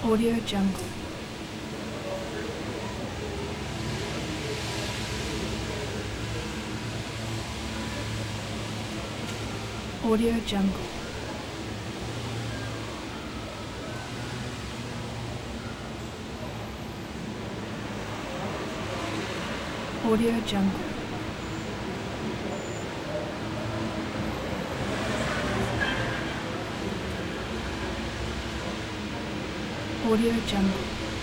Audio Jungle. Audio Jungle. Audio Jungle. Audio Jungle.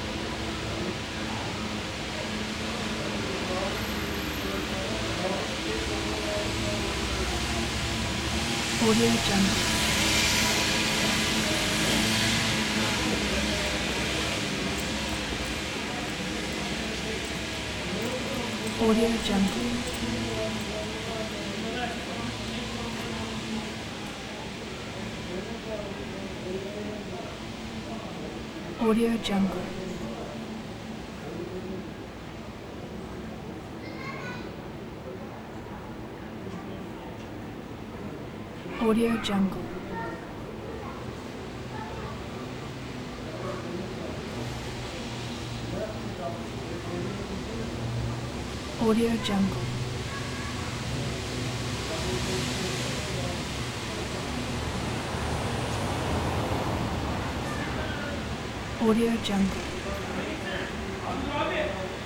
Audio Jungle. Audio Jungle. Audio Jungle. Audio Jungle. Audio Jungle. Audio Jungle.